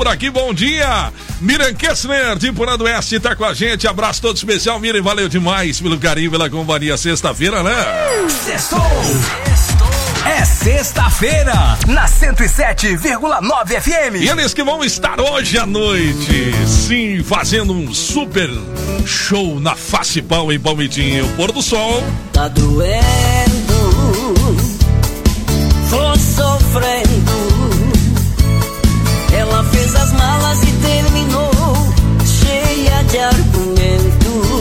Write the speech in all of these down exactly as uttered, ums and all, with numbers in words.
por aqui, bom dia. Miriam Kessler, de Porã do Oeste, tá com a gente. Abraço todo especial, Miriam, valeu demais pelo carinho, pela companhia. Sexta-feira, né? Sextou! É sexta-feira, na cento e sete vírgula nove F M. E eles que vão estar hoje à noite, sim, fazendo um super show na Face Pau em Palmitinho. Pôr do Sol. Tá doendo, tô sofrendo. Ela fez as malas e terminou, cheia de argumentos.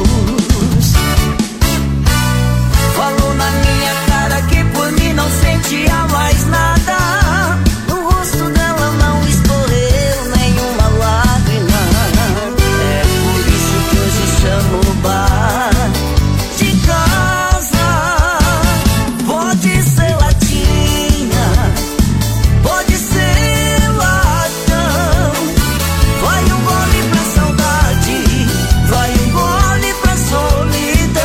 Falou na minha cara que por mim não sentia mais nada. No rosto dela não escorreu nenhuma lágrima. É por isso que hoje chamo o bar de casa. Pode ser latinha, pode ser latão. Vai um gole pra saudade, vai um gole pra solidão.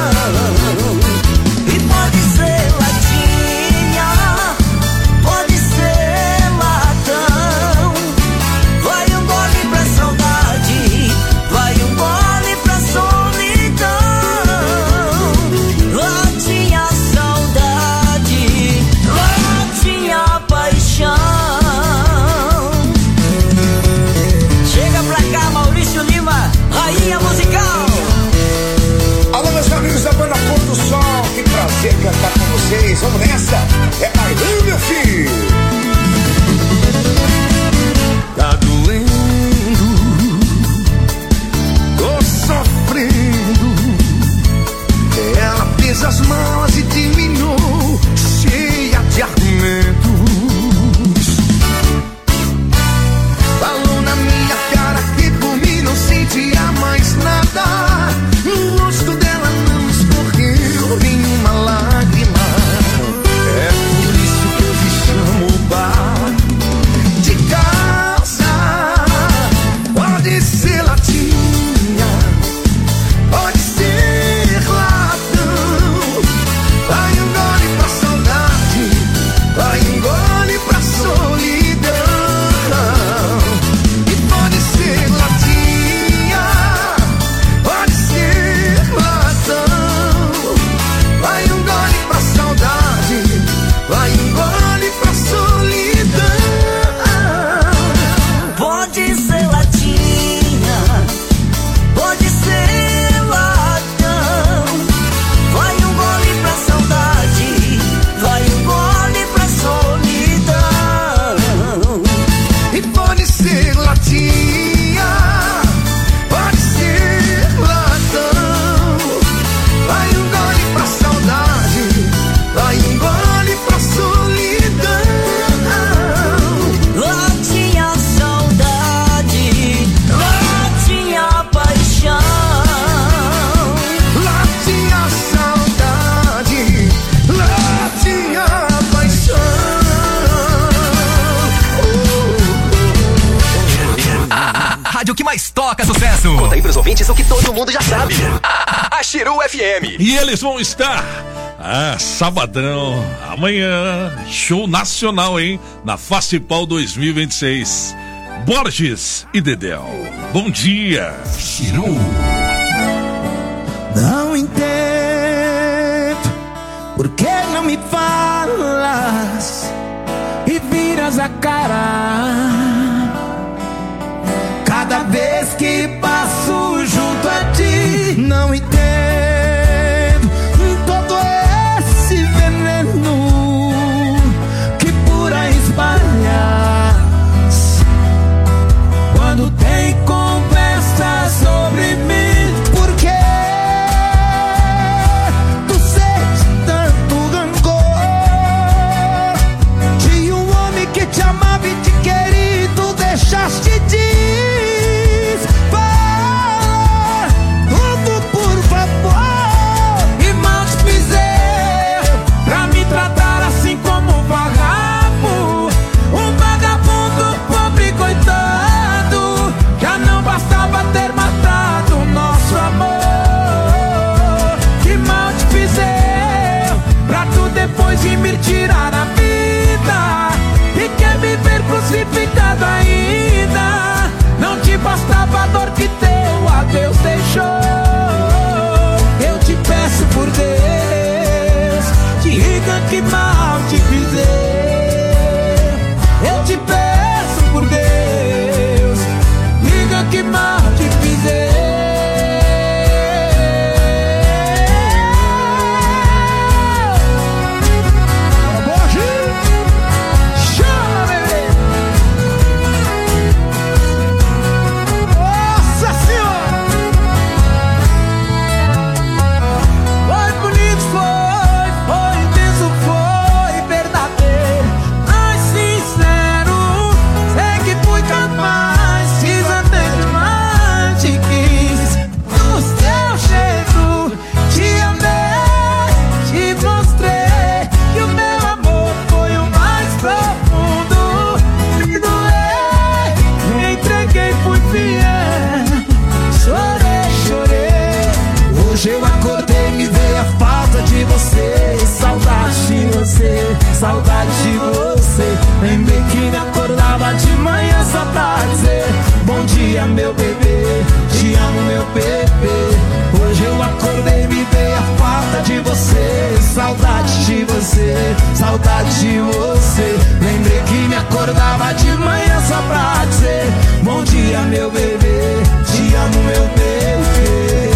E pode ser latinha, pode ser latão. Vai um gole pra saudade, vai um gole pra solidão. Latinha saudade, latinha paixão. Chega pra cá, Maurício Lima, rainha musical. Alô, meus amigos da banda Pôr do Sol, que prazer cantar com vocês. Vamos nessa? É bailão, meu filho. Tá doendo, tô sofrendo. Ela fez as malas e terminou, cheia de argumentos. Falou na minha cara que por mim não sentia mais nada. No rosto dela não escorreu nenhuma lágrima. É por isso que eu te chamo o bar de casa. Pode ser latinha, pode ser latão. Vai um gole pra saudade, vai um gole pra solidão. E pode ser latinha, pode ser latão. Vai um gole pra saudade, vai um gole pra solidão. Pode ser latinha, pode ser latão. Vai um gole pra saudade, vai um gole pra solidão. E pode ser latinha, pode ser latão. Vai um gole pra saudade, vai um gole pra solidão. Latinha saudade, latinha paixão. Latinha saudade, latinha paixão. A rádio que mais toca sucesso. Conta aí pros ouvintes o que todo mundo já sabe. A Xiru F M. E eles vão estar, ah, sabadão, amanhã, show nacional, hein? Na Face Pau dois mil e vinte e seis. Borges e Dedéu. Bom dia. Xiru. Não entendo por que não me falas e viras a cara cada vez que passo junto a ti. Não entendo todo esse veneno que por aí espalhas quando tem conversa sobre mim. Por que tu sentes tanto rancor de um homem que te amava e te queria e tu deixaste de dia, meu bebê. Te amo, meu bebê. Hoje eu acordei, me dei a falta de você. Saudade de você, saudade de você. Lembrei que me acordava de manhã só pra dizer bom dia, meu bebê. Te amo, meu bebê.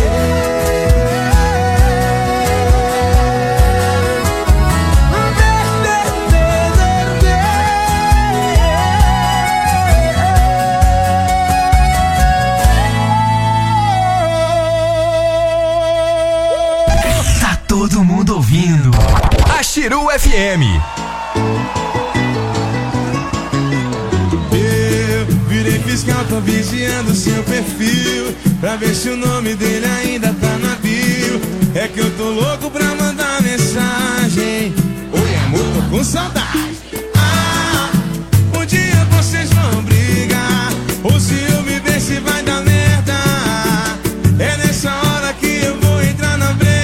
Todo mundo ouvindo a Xiru F M. Eu virei fiscal, tô vigiando seu perfil pra ver se o nome dele ainda tá na bio. É que eu tô louco pra mandar mensagem. Oi amor, tô com saudade. Ah, um dia vocês vão brigar, ou se eu me ver se vai dar merda. É nessa hora que eu vou entrar na brecha.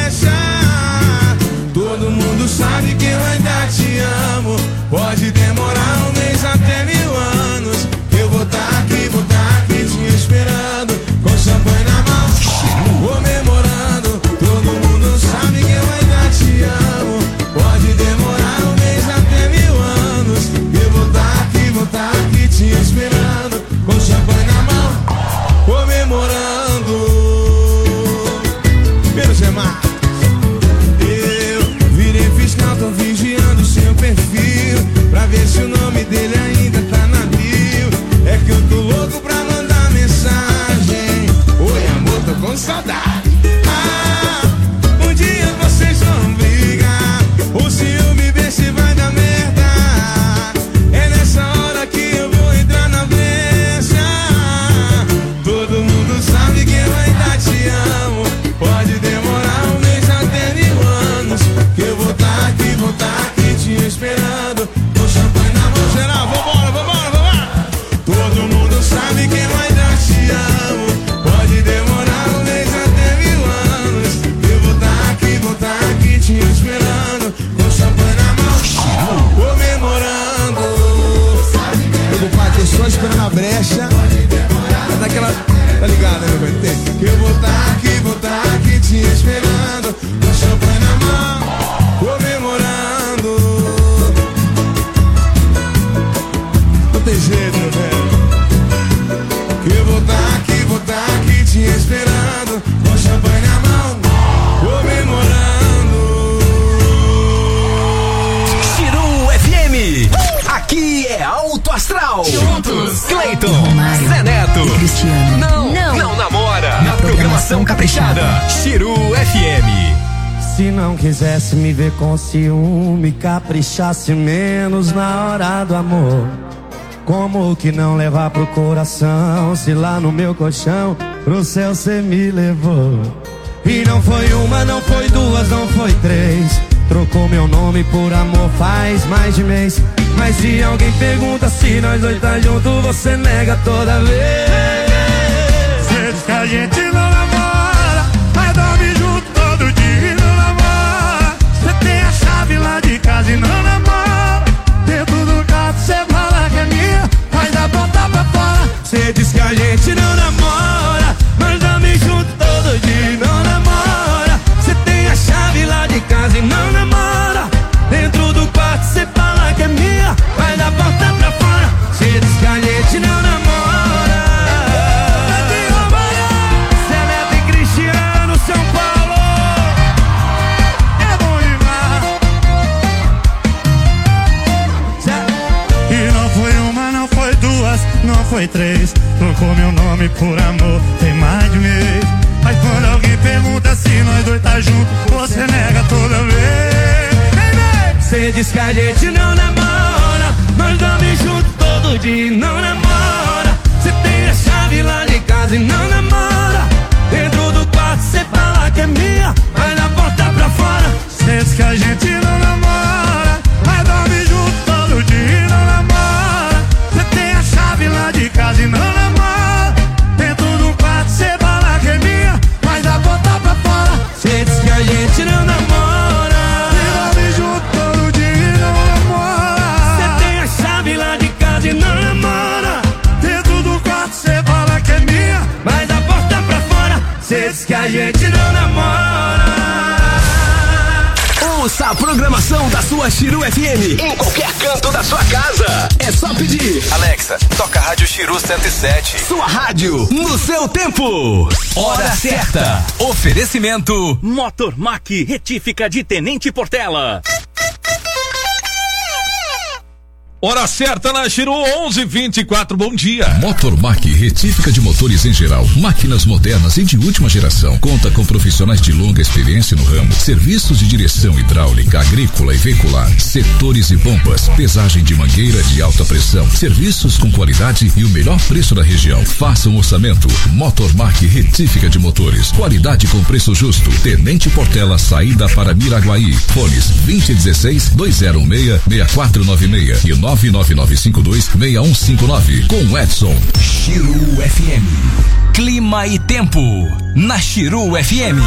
Todo mundo sabe que eu ainda te amo. Pode demorar um mês até mil anos. Eu vou tá aqui, vou tá aqui te esperando, com champanhe na mão, comemorando. Todo mundo sabe que eu ainda te amo. Pode demorar um mês até mil anos. Eu vou tá aqui, vou tá aqui te esperando, com champanhe na mão, comemorando. Menos é mais. Tô vigiando seu perfil pra ver se o nome dele ainda tá na bio. É que eu tô louco pra mandar mensagem. Oi amor, tô com saudade. Ah, um dia vocês vão brigar, ou se eu me ver se vai dar merda. É nessa hora que eu vou entrar na brecha. Todo mundo sabe que eu ainda te amo. Pode demorar um mês até mil anos. Que eu vou tá aqui, vou tá aqui te esperando, com champanhe na mão. Geral, vambora, vambora, vambora. Todo mundo sabe que eu ainda te amo. Pode demorar um mês até mil anos. Eu vou tá aqui, vou tá aqui te esperando, com champanhe na mão, comemorando. Eu vou bater só esperando a brecha. É daquela, tá ligado, né, meu bem? Que eu vou tá aqui, vou tá aqui te esperando, com champanhe na mão, comemorando. Não tem jeito, meu velho. Que eu vou tá aqui, vou tá aqui te esperando, com champanhe na mão, comemorando. Xiru F M. Aqui é Alto Astral. Juntos, Cleiton, Zé Neto e Cristiano. Não, não, não namora. Na programação caprichada, Xiru F M. Se não quisesse me ver com ciúme, caprichasse menos na hora do amor. Como que não levar pro coração, se lá no meu colchão pro céu cê me levou? E não foi uma, não foi duas, não foi três. Trocou meu nome por amor faz mais de mês. Mas se alguém pergunta se nós dois tá junto, você nega toda vez. Cê diz que a gente não namora, mas dorme junto todo dia e não namora. Cê tem a chave lá de casa e não namora. Dentro do quarto cê fala que é minha, mas dá porta pra fora. Cê diz que a gente não namora, mas dorme junto todo dia e não namora. Cê tem a chave lá de casa e não namora. Dentro do quarto cê fala que é minha, mas dá porta pra fora. Cê diz que a gente não namora. Zé Neto e Cristiano, São Paulo. É bom demais. E não foi uma, não foi duas, não foi três. Trocou meu nome por amor, tem mais de mês. Mas quando alguém pergunta se nós dois tá junto, você nega toda vez. Cê diz que a gente não namora, mas dorme junto todo dia e não namora. Cê tem a chave lá de casa e não namora. Dentro do quarto cê fala que é minha, mas na porta pra fora. Cê diz que a gente não namora, mas dorme junto todo dia e não namora. Cê tem a chave lá de casa e não namora. Dentro do quarto cê fala que é minha, mas na porta pra fora. Cê diz que a gente não namora, e dorme junto todo dia e não namora. Cê tem a chave lá de casa e não namora. Dentro Ouça a programação da sua Chiru F M em qualquer canto da sua casa. É só pedir. Alexa, toca a Rádio Chiru cento e sete. Sua rádio no seu tempo. Hora certa. Oferecimento Motormac Retífica de Tenente Portela. Hora certa na Chiru, onze e vinte e quatro, bom dia. Motormac, retífica de motores em geral, máquinas modernas e de última geração. Conta com profissionais de longa experiência no ramo. Serviços de direção hidráulica, agrícola e veicular, setores e pompas, pesagem de mangueira de alta pressão, serviços com qualidade e o melhor preço da região. Faça um orçamento. Motormac, retífica de motores, qualidade com preço justo. Tenente Portela, saída para Miraguaí. Fones vinte e dezesseis, dois zero um seis, seis quatro nove seis e nove nove nove cinco dois, seis um cinco nove com Edson. Chiru F M. Clima e tempo na Chiru F M.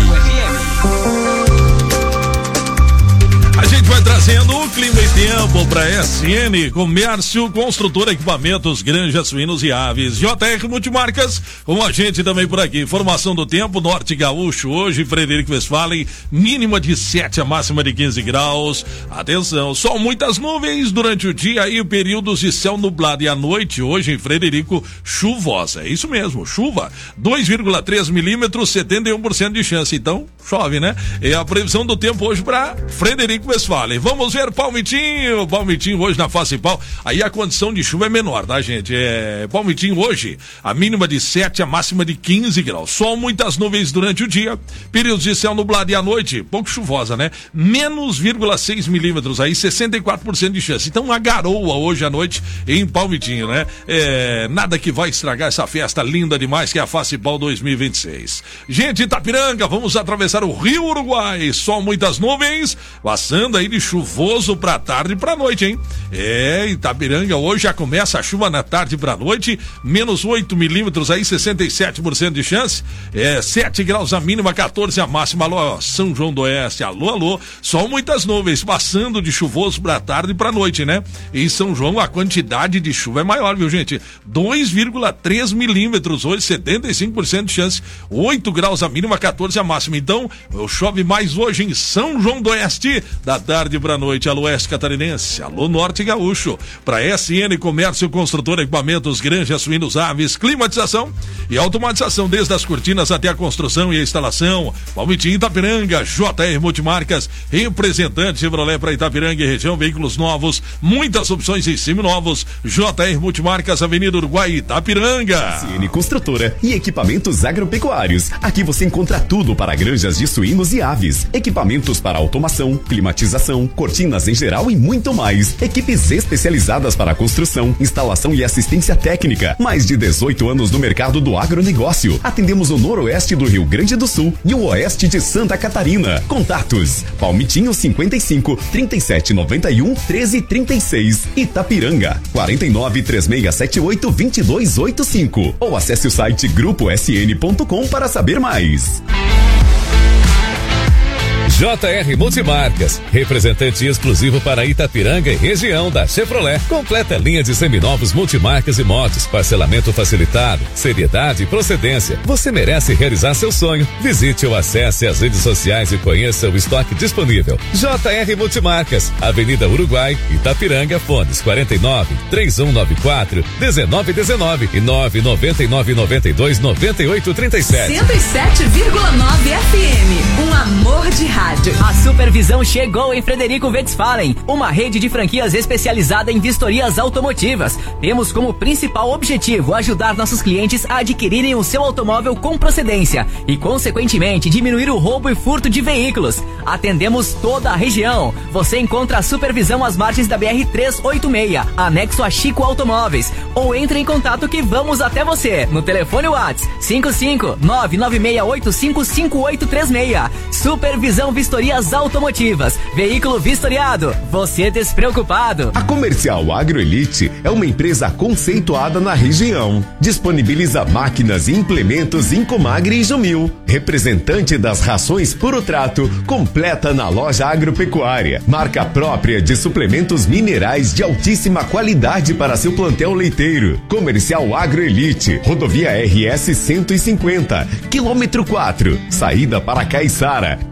A gente vai trazendo o clima e tempo para S N, Comércio, Construtora, Equipamentos, Granjas, Suínos e Aves. J R Multimarcas, com a gente também por aqui. Informação do tempo, Norte Gaúcho, hoje, Frederico Westphalen, mínima de sete, a máxima de quinze graus. Atenção, sol, muitas nuvens durante o dia e períodos de céu nublado. E à noite, hoje em Frederico, chuvosa. É isso mesmo, chuva. dois vírgula três milímetros, setenta e um por cento de chance. Então, chove, né? É a previsão do tempo hoje para Frederico Westphalen. Vamos ver Palmitinho, Palmitinho hoje na face pau. Aí a condição de chuva é menor, tá, gente? É Palmitinho hoje, a mínima de sete, a máxima de quinze graus. Sol, muitas nuvens durante o dia, períodos de céu nublado e à noite, pouco chuvosa, né? Menos vírgula seis milímetros, aí sessenta e quatro por cento de chance. Então a garoa hoje à noite em Palmitinho, né? É, nada que vai estragar essa festa linda demais que é a face pau dois mil e vinte e seis. Gente, Itapiranga, vamos atravessar o Rio Uruguai. Sol, muitas nuvens, passando aí de chuvoso pra tarde e pra noite, hein? É, Itapiranga hoje já começa a chuva na tarde pra noite, menos oito milímetros aí, sessenta e sete por cento de chance, é, sete graus a mínima, quatorze a máxima. Alô, São João do Oeste, alô, alô, sol, muitas nuvens, passando de chuvoso pra tarde e pra noite, né? Em São João a quantidade de chuva é maior, viu, gente? dois vírgula três milímetros hoje, setenta e cinco por cento de chance, oito graus a mínima, quatorze a máxima. Então, chove mais hoje em São João do Oeste, da tarde pra noite. Alô, Oeste Catarinense, alô, Norte Gaúcho, pra S N Comércio, Construtora, Equipamentos, Granjas, Suínos, Aves, climatização e automatização, desde as cortinas até a construção e a instalação. Palmitinho, Itapiranga, J R Multimarcas, representante Chevrolet para Itapiranga e região, veículos novos, muitas opções em seminovos. J R Multimarcas, Avenida Uruguai, Itapiranga. S N Construtora e Equipamentos Agropecuários. Aqui você encontra tudo para granjas de suínos e aves, equipamentos para automação, climatização, cortinas em geral e muito mais. Equipes especializadas para construção, instalação e assistência técnica. Mais de dezoito anos no mercado do agronegócio. Atendemos o noroeste do Rio Grande do Sul e o oeste de Santa Catarina. Contatos: Palmitinho cinquenta e cinco, trinta e sete, noventa e um, treze, trinta e seis. Itapiranga quarenta e nove, três seis sete oito, vinte e dois oitenta e cinco. Ou acesse o site grupo s n ponto com para saber mais. J R Multimarcas, representante exclusivo para Itapiranga e região da Chevrolet. Completa linha de seminovos multimarcas e motos, parcelamento facilitado, seriedade e procedência. Você merece realizar seu sonho. Visite ou acesse as redes sociais e conheça o estoque disponível. J R Multimarcas, Avenida Uruguai, Itapiranga, fones quarenta e nove, três um nove quatro, dezenove dezenove e nove nove nove nove dois nove oito três sete. cento e sete vírgula nove F M, um amor de rádio. A supervisão chegou em Frederico Westphalen, uma rede de franquias especializada em vistorias automotivas. Temos como principal objetivo ajudar nossos clientes a adquirirem o seu automóvel com procedência e, consequentemente, diminuir o roubo e furto de veículos. Atendemos toda a região. Você encontra a supervisão às margens da B R trezentos e oitenta e seis, anexo a Chico Automóveis, ou entre em contato que vamos até você no telefone WhatsApp cinco cinco nove nove seis oito cinco cinco oito três seis. Supervisão Vistorias Automotivas. Veículo vistoriado, você despreocupado. A Comercial Agroelite é uma empresa conceituada na região. Disponibiliza máquinas e implementos em Comagre e Jumil. Representante das rações Puro Trato, completa na loja agropecuária. Marca própria de suplementos minerais de altíssima qualidade para seu plantel leiteiro. Comercial Agroelite, rodovia R S cento e cinquenta, quilômetro quatro, saída para Caiçara, em Frederico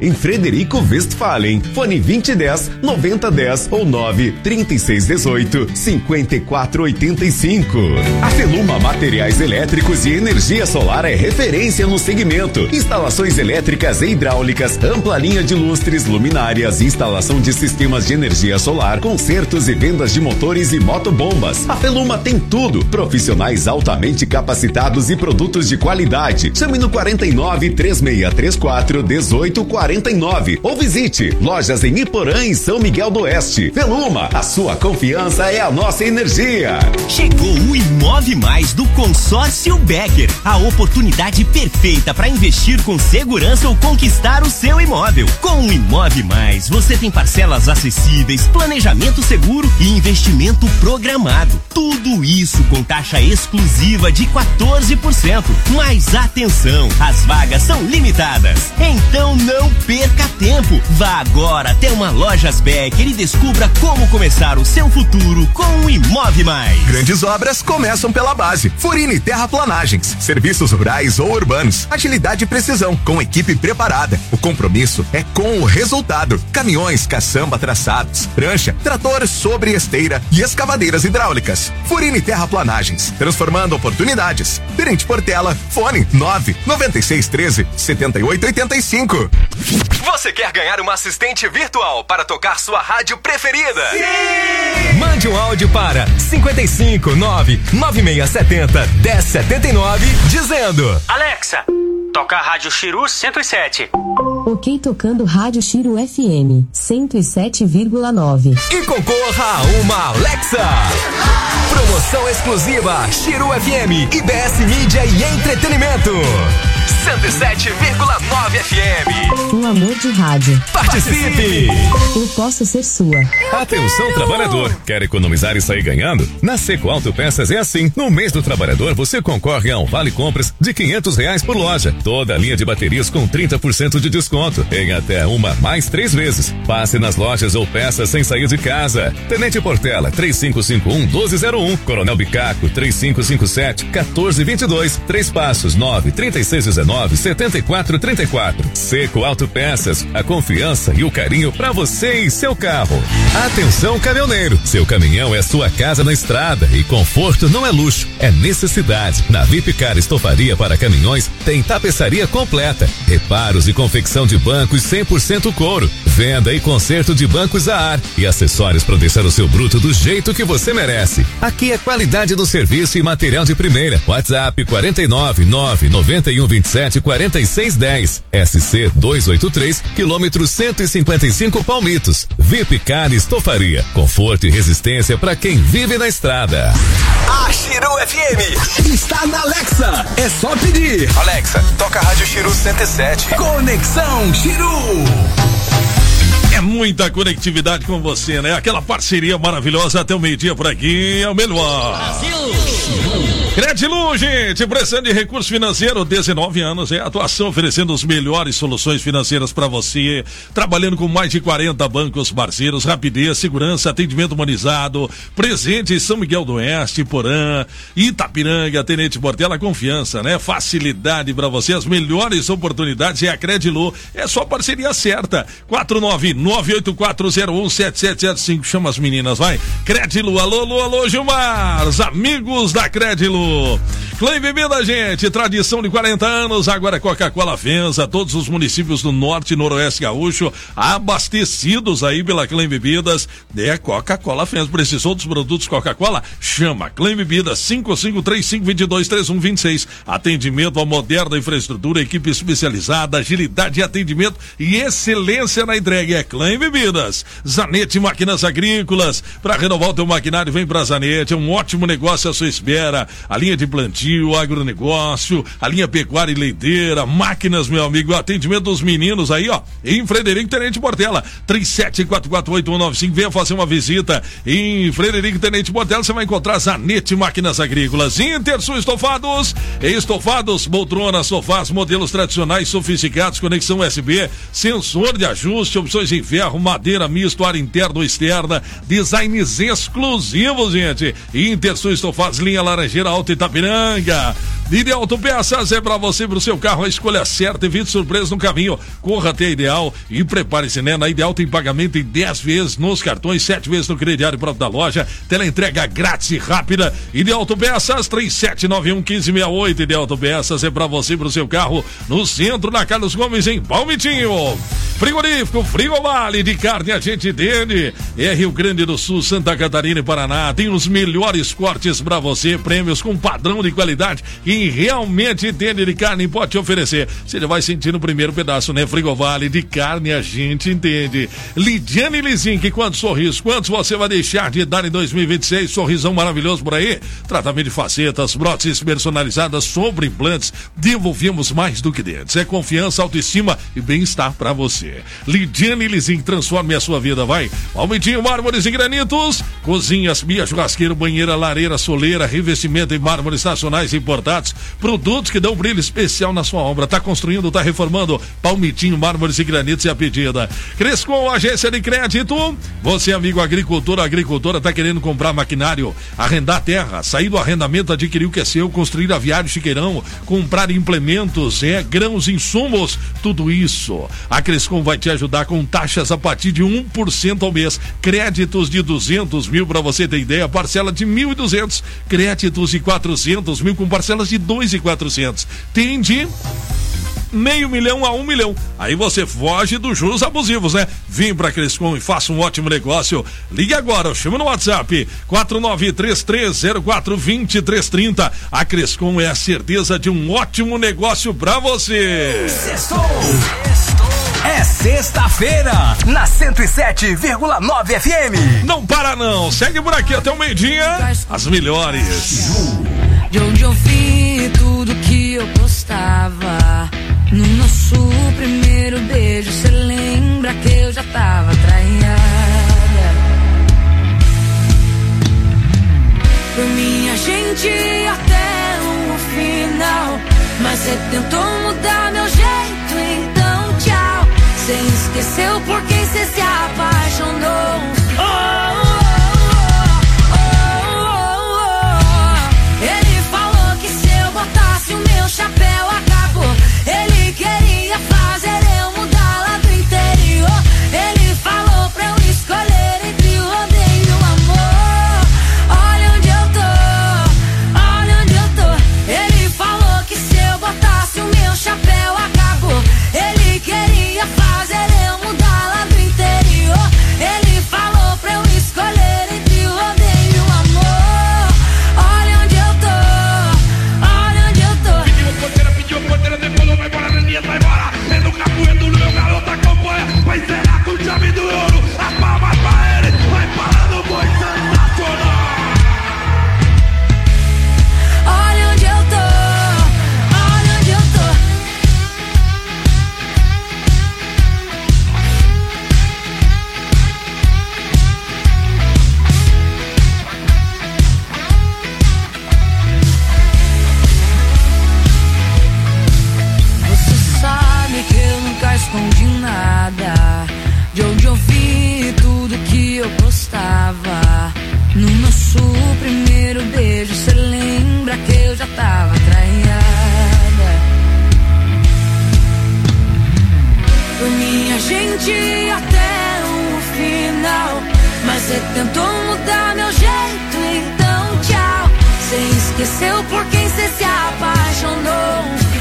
Frederico Westphalen. Fone vinte e dez, noventa dez ou nove trinta e seis dezoito, cinquenta e quatro oitenta e cinco. A Feluma Materiais Elétricos e Energia Solar é referência no segmento. Instalações elétricas e hidráulicas, ampla linha de lustres, luminárias, instalação de sistemas de energia solar, consertos e vendas de motores e motobombas. A Feluma tem tudo. Profissionais altamente capacitados e produtos de qualidade. Chame no quarenta e nove, três seis três quatro, dezoito quarenta e nove ou visite lojas em Iporã e São Miguel do Oeste. Feluma, a sua confiança é a nossa energia. Chegou o Imove Mais do Consórcio Becker, a oportunidade perfeita para investir com segurança ou conquistar o seu imóvel. Com o Imove Mais, você tem parcelas acessíveis, planejamento seguro e investimento programado. Tudo isso com taxa exclusiva de quatorze por cento. Mas atenção, as vagas são limitadas. Então não perca tempo. Vá agora até uma Lojas Becker e descubra como começar o seu futuro com o Imove Mais. Grandes obras começam pela base. Furine Terraplanagens, serviços rurais ou urbanos, agilidade e precisão, com equipe preparada. O compromisso é com o resultado. Caminhões, caçamba, traçados, prancha, trator sobre esteira e escavadeiras hidráulicas. Furine Terraplanagens, transformando oportunidades. Tenente Portela, fone nove noventa e seis treze, setenta e oito oitenta e cinco. Você quer ganhar uma assistente virtual para tocar sua rádio preferida? Sim! Mande um áudio para cinquenta e cinco, nove nove seis sete zero, um zero sete nove dizendo: Alexa, toca a Rádio Chiru cento e sete. Ok, tocando Rádio Chiru F M cento e sete vírgula nove. E concorra a uma Alexa. Promoção exclusiva Chiru F M, I B S Mídia e Entretenimento. cento e sete vírgula nove F M. Um amor de rádio. Participe! Eu posso ser sua. Atenção, trabalhador. Quer economizar e sair ganhando? Na Seco Autopeças é assim. No mês do trabalhador, você concorre a um vale compras de quinhentos reais por loja. Toda a linha de baterias com trinta por cento de desconto. Em até uma mais três vezes. Passe nas lojas ou peças sem sair de casa. Tenente Portela, três cinco cinco um, doze zero um. Coronel Bicaco, três cinco cinco sete, quatorze vinte e dois. Três Passos, nove trinta e seis dezenove, setenta e quatro trinta e quatro. Seco Autopeças, a confiança e o carinho para você e seu carro. Atenção, caminhoneiro, seu caminhão é sua casa na estrada e conforto não é luxo, é necessidade. Na Vipcar Estofaria para Caminhões tem tapeçaria completa, reparos e confecção de bancos cem por cento couro, venda e conserto de bancos a ar e acessórios para deixar o seu bruto do jeito que você merece. Aqui é qualidade do serviço e material de primeira. WhatsApp quarenta e nove, nove noventa e um, vinte e sete, quarenta e seis dez. S C duzentos e oitenta e três, quilômetro cento e cinquenta e cinco Palmitos. Vipcar Estofaria. Conforto e resistência para quem vive na estrada. A Chiru F M está na Alexa. É só pedir. Alexa, toca a Rádio Chiru cento e sete. Conexão Chiru. É muita conectividade com você, né? Aquela parceria maravilhosa até o meio-dia por aqui é o melhor. Brasil! Credilu, gente, precisando de recurso financeiro, dezenove anos, é atuação oferecendo as melhores soluções financeiras para você, trabalhando com mais de quarenta bancos parceiros, rapidez, segurança, atendimento humanizado, presente em São Miguel do Oeste, Porã, Itapiranga, Tenente Portela, confiança, né? Facilidade para você, as melhores oportunidades é a Credilu, é só parceria certa, quatro nove nove oito quatro zero um sete sete zero cinco, chama as meninas, vai, Credilu, alô, alô, alô, Gilmar, os amigos da Credilu. Clã Bebida, gente, tradição de quarenta anos, agora Coca-Cola Venza, todos os municípios do Norte e Noroeste Gaúcho, abastecidos aí pela Clã Bebidas, é Coca-Cola Venza. Precisou dos produtos Coca-Cola? Chama Clã Bebidas, cinco cinco três cinco, dois dois três um, dois seis, atendimento a moderna infraestrutura, equipe especializada, agilidade e atendimento e excelência na entrega, é Clã Bebidas. Zanete Máquinas Agrícolas, para renovar o teu maquinário, vem pra Zanete, é um ótimo negócio à sua espera. A linha de plantio, agronegócio, a linha pecuária e leiteira, máquinas, meu amigo, atendimento dos meninos aí, ó, em Frederico Tenente Portela, três sete quatro quatro oito um nove cinco, venha fazer uma visita em Frederico Tenente Portela, você vai encontrar Zanete Máquinas Agrícolas. Intersul Estofados, estofados, poltronas, sofás, modelos tradicionais, sofisticados, conexão U S B, sensor de ajuste, opções em ferro, madeira, misto, ar interno, externa, designs exclusivos, gente. Intersul Estofados, linha Laranjeira Alta Itapiranga. Ideal Autopeças é pra você, pro seu carro, a escolha certa, evite surpresa no caminho. Corra até a Ideal e prepare-se, né? Na Ideal tem pagamento em dez vezes nos cartões, sete vezes no crediário próprio da loja, teleentrega grátis e rápida. Ideal Autopeças, três sete nove um um cinco seis oito. Ideal Autopeças é pra você, pro seu carro, no centro, na Carlos Gomes, em Palmitinho. Frigorífico Frigovale, de carne a gente entende. É Rio Grande do Sul, Santa Catarina e Paraná. Tem os melhores cortes pra você, prêmios com padrão de qualidade. Quem realmente entende de carne pode te oferecer. Você já vai sentir no primeiro pedaço, né? Frigovale, de carne a gente entende. Lidiane Lizink, quantos sorrisos, quantos você vai deixar de dar em dois mil e vinte e seis? Sorrisão maravilhoso por aí. Tratamento de facetas, próteses personalizadas, sobre implantes. Devolvemos mais do que dentes. É confiança, autoestima e bem-estar pra você. Lidiane Lizink, transforme a sua vida, vai. Palmitinho, mármores e granitos, cozinhas, pia, churrasqueiro, banheira, lareira, soleira, revestimento em mármores nacionais importados, produtos que dão brilho especial na sua obra. Tá construindo, tá reformando? Palmitinho, mármores e granitos é a pedida. Crescom, agência de crédito. Você, amigo agricultor, agricultora, tá querendo comprar maquinário, arrendar terra, sair do arrendamento, adquirir o que é seu, construir aviário, chiqueirão, comprar implementos, é, grãos, insumos, tudo isso. A Crescom vai te ajudar com taxas a partir de um por cento ao mês, créditos de duzentos mil para você ter ideia, parcela de mil e duzentos, créditos de quatrocentos mil com parcelas de dois mil e quatrocentos. Tem de meio milhão a um milhão. Aí você foge dos juros abusivos, né? Vem pra Crescom e faça um ótimo negócio. Ligue agora, chama no WhatsApp quatro nove três três zero quatro dois três três zero. A Crescom é a certeza de um ótimo negócio pra você. Sextou. É sexta-feira, na cento e sete vírgula nove F M. Não para não, segue por aqui até o meio-dia, as melhores. De onde eu vi tudo que eu postava, no nosso primeiro beijo, cê lembra que eu já tava traída. Por mim a gente ia até o final, mas cê tentou mudar meu jeito, então tchau. Cê esqueceu por quem cê se apaixonou. Oh, oh, oh, oh. Ele falou que se eu botasse o meu chapéu acabou. Ele queria fazer eu mudar lá do interior. Ele falou pra eu escolher entre o rodeio e o amor. Olha onde eu tô, olha onde eu tô. Ele falou que se eu botasse o meu chapéu acabou. Ele queria fazer eu mudar lá do interior. Ele falou pra eu escolher entre o rodeio e o amor. Olha onde eu tô, olha onde eu tô. Pediu porteira, pediu porteira, depois vai embora, Daniel vai embora. É no capoeiro do meu garoto acompanha. Vai zerar com chave do ouro. A palma pra ele, vai parar no boi sensacional. Olha onde eu tô, olha onde eu tô. Você sabe que eu nunca escondi nada, de onde eu vi tudo que eu postava. No nosso primeiro beijo, cê lembra que eu já tava traída. Por mim a gente ia até o final, mas cê tentou mudar meu jeito, então tchau. Cê esqueceu por quem cê se apaixonou. Oh,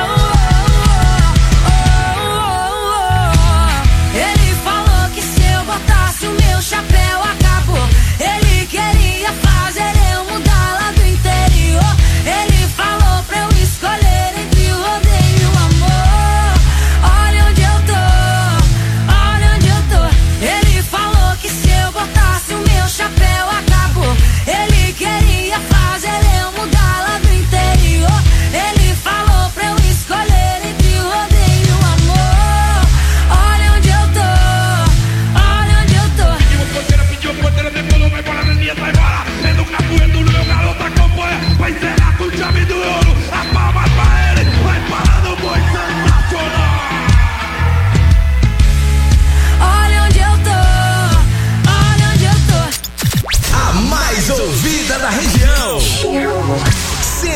oh, oh, oh, oh. Ele falou que se eu botasse o meu chapéu acabou. Ele queria fazer eu mudar lá do interior. Ele falou pra eu escolher entre o rodeio e o amor. Olha onde eu tô, olha onde eu tô. Ele falou que se eu botasse o meu chapéu acabou. Ele queria fazer eu mudar lá do interior. Ele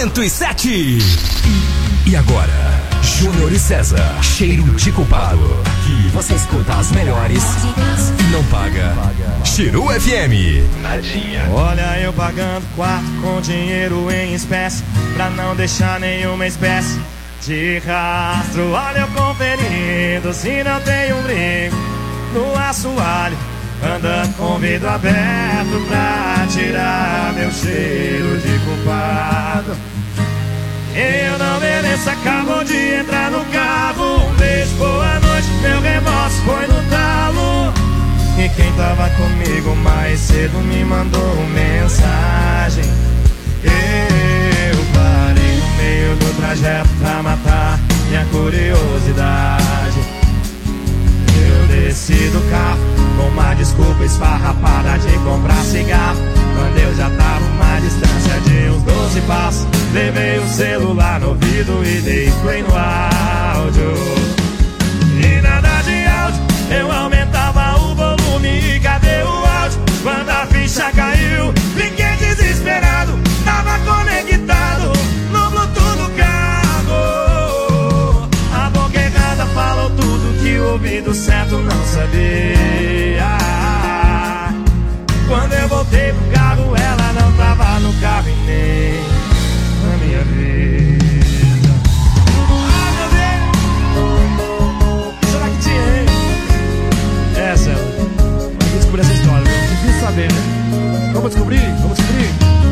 cento e sete. E agora, Júnior e César, Cheiro de Culpado. Aqui você escuta as melhores e não paga. Chiru F M. Nadinha. Olha eu pagando quarto com dinheiro em espécie, pra não deixar nenhuma espécie de rastro. Olha eu conferindo se não tem um brinco no assoalho, andando com o vidro aberto pra tirar meu cheiro de culpado. Eu não mereço, acabou de entrar no carro. Um beijo, boa noite, meu remorso foi no talo. E quem tava comigo mais cedo me mandou mensagem. Eu parei no meio do trajeto pra matar minha curiosidade. Eu desci do carro com uma desculpa esfarrapada de comprar cigarro, quando eu já tava uma distância de uns doze passos. Levei o celular no ouvido e dei play no áudio. E nada de áudio, eu aumentava o volume e cadê o áudio? Quando a ficha caiu, fiquei desesperado. Tava conectado no Bluetooth do carro. A boca errada falou tudo que o ouvido certo não sabia. Quando eu voltei pro carro, ela não tava no carro e nem na minha vida. Ah, meu Deus! Será que tinha, hein? É, Céu. Vamos descobrir essa história, viu? Difícil saber, né? Vamos descobrir? Vamos descobrir?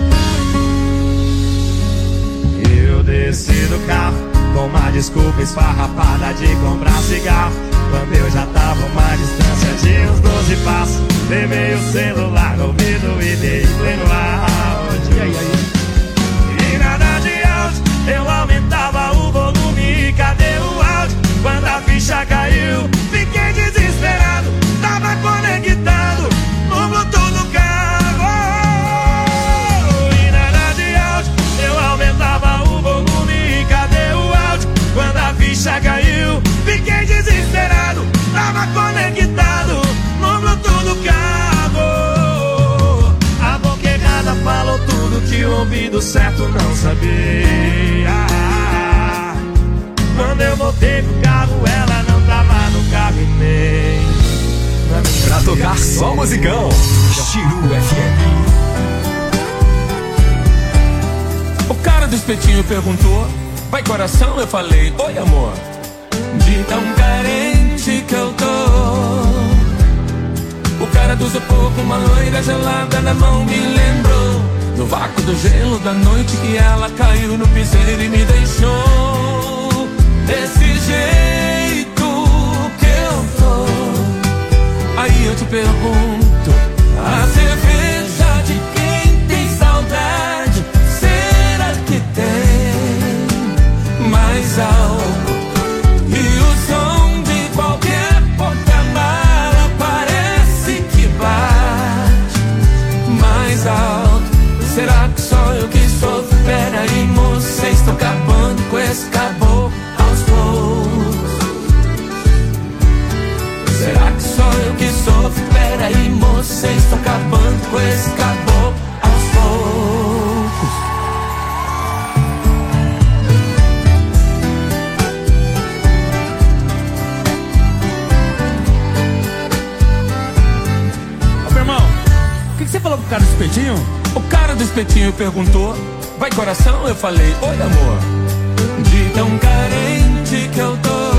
Eu desci do carro com uma desculpa esfarrapada de comprar cigarro, quando eu já tava uma distância de uns doze passos. Levei o celular no ouvido e dei play no áudio. E aí, aí? E nada de áudio, eu aumentava o volume e cadê o áudio? Quando a ficha caiu, fiquei desesperado. Tava conectado no Bluetooth do carro. E nada de áudio, eu aumentava o volume e cadê o áudio? Quando a ficha caiu, fiquei desesperado. Tava conectado no Bluetooth do carro. A boca errada falou tudo que o ouvido certo não sabia. Quando eu voltei pro carro, ela não tava no carro e nem na minha pra tocar vida. Só musicão, Chiru F M. O cara do espetinho perguntou: vai coração? Eu falei: oi amor. De tão carente que eu tô, o cara do isopor com uma loira gelada na mão me lembrou do vácuo do gelo da noite que ela caiu no piseiro e me deixou desse jeito que eu tô. Aí eu te pergunto: a cerveja de quem tem saudade, será que tem mais álcool? E o som de qualquer porta-mala parece que bate mais alto. Será que só eu que sofro? Peraí, moça, estou acabando com esse caboclo aos poucos. Será que só eu que sofro? Peraí, moça, estou acabando com esse caboclo aos poucos. Você falou pro cara do espetinho? O cara do espetinho perguntou: vai coração? Eu falei: oi amor. De tão carente que eu tô,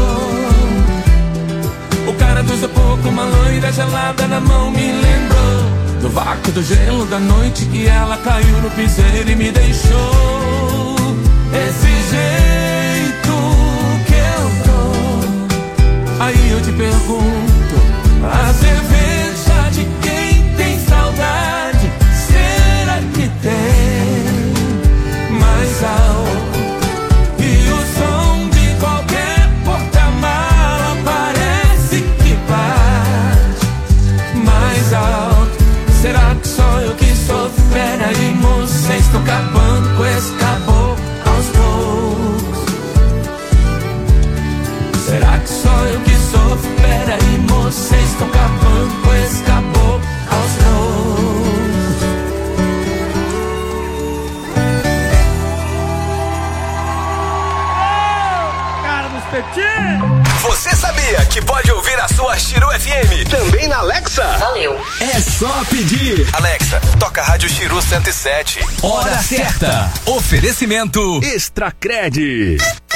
o cara do isopor com uma loira gelada na mão me lembrou do vácuo do gelo da noite que ela caiu no piseiro e me deixou esse jeito que eu tô. Aí eu te pergunto: a cerveja de quem tem saudade, será que tem mais álcool? E o som de qualquer porta-mala parece que bate mais alto. Será que só eu que sofro? Peraí, moça, estou acabando com esse caboclo divertir. Você sabia que pode ouvir a sua Chiru F M também na Alexa? Valeu. É só pedir. Alexa, toca a Rádio Chiru cento e sete. Hora certa. Oferecimento Extracred.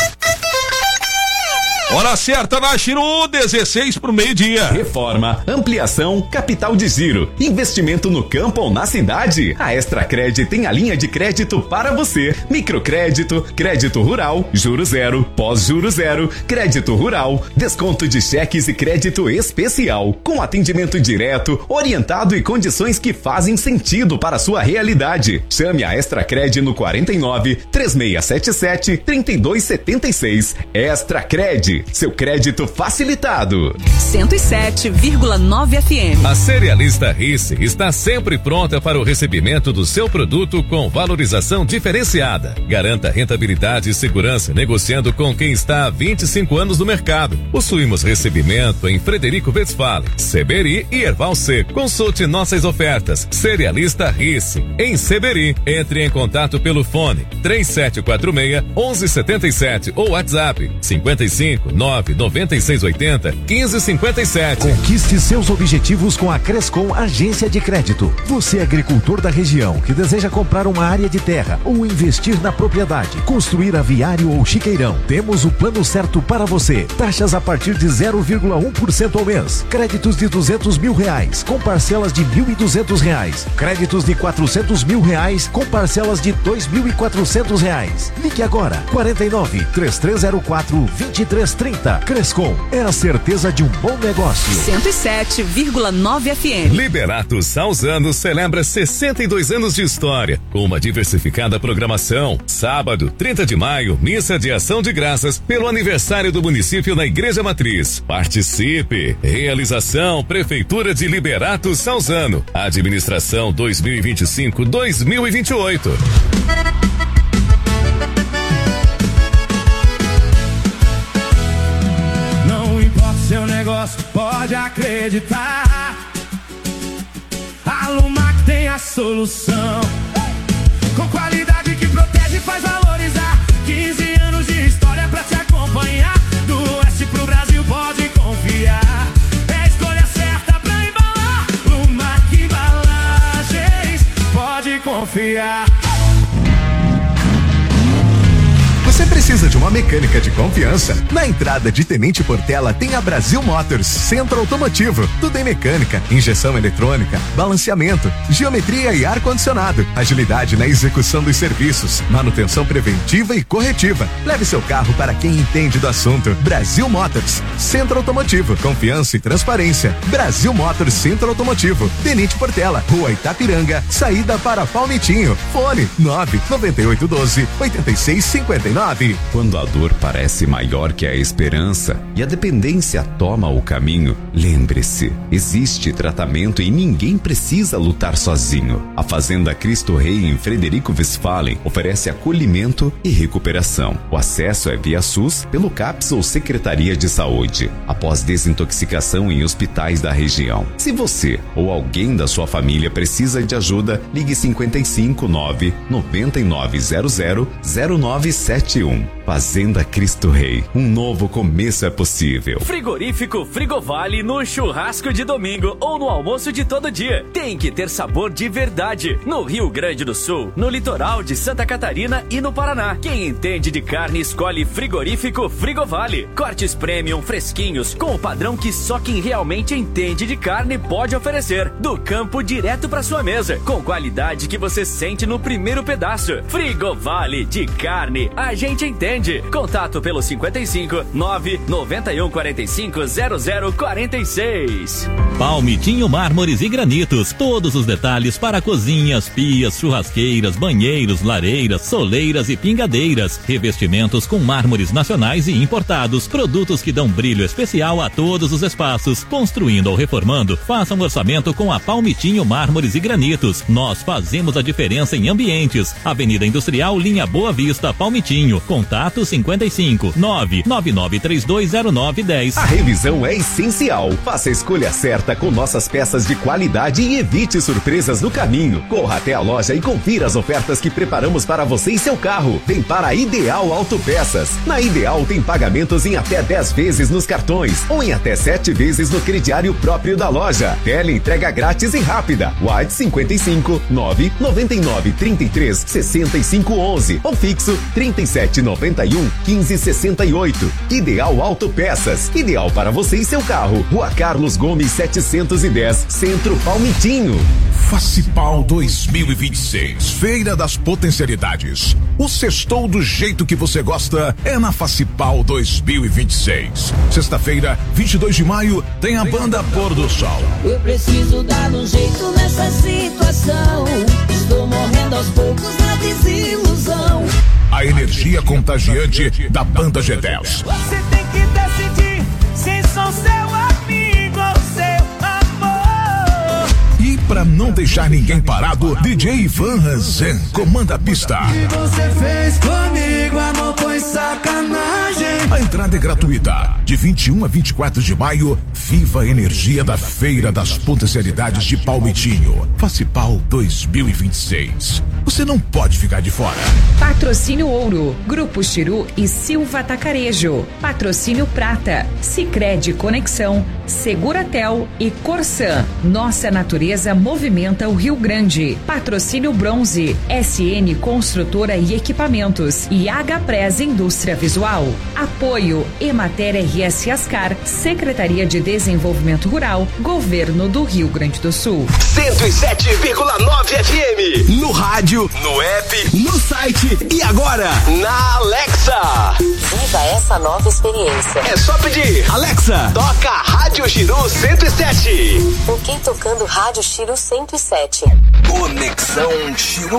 Hora certa na Chiru, dezesseis pro meio-dia. Reforma, ampliação, capital de giro, investimento no campo ou na cidade. A Extracred tem a linha de crédito para você. Microcrédito, crédito rural, juro zero, pós-juro zero, crédito rural, desconto de cheques e crédito especial, com atendimento direto, orientado e condições que fazem sentido para a sua realidade. Chame a Extracred no quarenta e nove, três seis sete sete, trinta e dois setenta e seis. Extracred. Seu crédito facilitado. cento e sete vírgula nove F M. A Cerealista Risse está sempre pronta para o recebimento do seu produto com valorização diferenciada. Garanta rentabilidade e segurança negociando com quem está há vinte e cinco anos no mercado. Possuímos recebimento em Frederico Westphalen, Seberi e Erval C. Consulte nossas ofertas. Cerealista Risse, em Seberi. Entre em contato pelo fone três sete quatro seis, um um sete sete ou WhatsApp cinquenta e cinco, nove nove seis oito zero, um cinco cinco sete. Conquiste seus objetivos com a Crescom Agência de Crédito. Você é agricultor da região que deseja comprar uma área de terra ou investir na propriedade, construir aviário ou chiqueirão. Temos o plano certo para você. Taxas a partir de zero vírgula um por cento ao mês. Créditos de duzentos mil reais com parcelas de mil e duzentos reais. Créditos de quatrocentos mil reais com parcelas de dois mil e quatrocentos reais. Ligue agora. quarenta e nove, três três zero quatro, vinte e três trinta. Crescom é a certeza de um bom negócio. cento e sete vírgula nove F M. Liberato Salzano celebra sessenta e dois anos de história, com uma diversificada programação. Sábado, trinta de maio, missa de ação de graças pelo aniversário do município na Igreja Matriz. Participe! Realização Prefeitura de Liberato Salzano. Administração dois mil e vinte e cinco a dois mil e vinte e oito. Seu negócio pode acreditar. A Lumac tem a solução, com qualidade que protege e faz valorizar. quinze anos de história pra te acompanhar. Do oeste pro Brasil pode confiar. É a escolha certa pra embalar. Lumac Embalagens, pode confiar. Você precisa de uma mecânica de confiança? Na entrada de Tenente Portela tem a Brasil Motors, centro automotivo. Tudo em mecânica, injeção eletrônica, balanceamento, geometria e ar-condicionado. Agilidade na execução dos serviços, manutenção preventiva e corretiva. Leve seu carro para quem entende do assunto. Brasil Motors, centro automotivo, confiança e transparência. Brasil Motors, centro automotivo. Tenente Portela, Rua Itapiranga, saída para Palmitinho. Fone nove nove oito um dois, oito seis cinco nove. Quando a dor parece maior que a esperança e a dependência toma o caminho, lembre-se, existe tratamento e ninguém precisa lutar sozinho. A Fazenda Cristo Rei em Frederico Westphalen oferece acolhimento e recuperação. O acesso é via SUS, pelo CAPS ou Secretaria de Saúde, após desintoxicação em hospitais da região. Se você ou alguém da sua família precisa de ajuda, ligue cinquenta e cinco, nove nove nove zero zero, zero nove sete um. Fazenda Cristo Rei, um novo começo é possível. Frigorífico Frigovale no churrasco de domingo ou no almoço de todo dia. Tem que ter sabor de verdade. No Rio Grande do Sul, no litoral de Santa Catarina e no Paraná. Quem entende de carne escolhe Frigorífico Frigovale. Cortes premium fresquinhos com o padrão que só quem realmente entende de carne pode oferecer. Do campo direto para sua mesa, com qualidade que você sente no primeiro pedaço. Frigovale de carne, a gente entende. Contato pelo cinquenta e cinco, nove nove um quatro cinco, zero zero quatro seis. Palmitinho Mármores e Granitos, todos os detalhes para cozinhas, pias, churrasqueiras, banheiros, lareiras, soleiras e pingadeiras. Revestimentos com mármores nacionais e importados, produtos que dão brilho especial a todos os espaços. Construindo ou reformando, faça um orçamento com a Palmitinho Mármores e Granitos. Nós fazemos a diferença em ambientes. Avenida Industrial, linha Boa Vista, Palmitinho. Contato Contato cinquenta e cinco, nove nove nove três dois zero nove dez. A revisão é essencial. Faça a escolha certa com nossas peças de qualidade e evite surpresas no caminho. Corra até a loja e confira as ofertas que preparamos para você e seu carro. Vem para a Ideal Autopeças. Na Ideal tem pagamentos em até dez vezes nos cartões ou em até sete vezes no crediário próprio da loja. Tele entrega grátis e rápida. WhatsApp cinquenta e cinco, nove nove nove, trinta e três, sessenta e cinco, onze ou fixo trinta e sete, noventa e um, quinze, sessenta e oito. Ideal Autopeças. Ideal para você e seu carro. Rua Carlos Gomes setecentos e dez, Centro Palmitinho. Facipal dois mil e vinte e seis, Feira das Potencialidades. O sextou do jeito que você gosta é na Facipal dois mil e vinte e seis. Sexta-feira, vinte e dois de maio, tem a banda Pôr do Sol. Eu preciso dar um jeito nessa situação. Estou morrendo aos poucos na desilusão. A energia contagiante da banda G dez. Você tem que decidir se sou seu amigo ou seu amor. E pra não deixar ninguém parado, D J Ivan Ranzan comanda a pista. O que você fez comigo, amor, foi sacanagem. A entrada é gratuita. De vinte e um a vinte e quatro de maio, viva a energia da Feira das Potencialidades de Palmitinho. Facipal dois mil e vinte e seis. Você não pode ficar de fora. Patrocínio Ouro, Grupo Chiru e Silva Atacarejo. Patrocínio Prata, Sicredi Conexão, Seguratel e Corsan. Nossa natureza movimenta o Rio Grande. Patrocínio Bronze, S N Construtora e Equipamentos e H-Press Indústria Visual. Apoio Emater R S Ascar, Secretaria de Desenvolvimento Rural, Governo do Rio Grande do Sul. cento e sete vírgula nove F M. No rádio, no app, no site e agora na Alexa. Viva essa nova experiência. É só pedir. Alexa, toca Rádio Chiru cento e sete. Ok, tocando Rádio Chiru cento e sete. Conexão Chiru.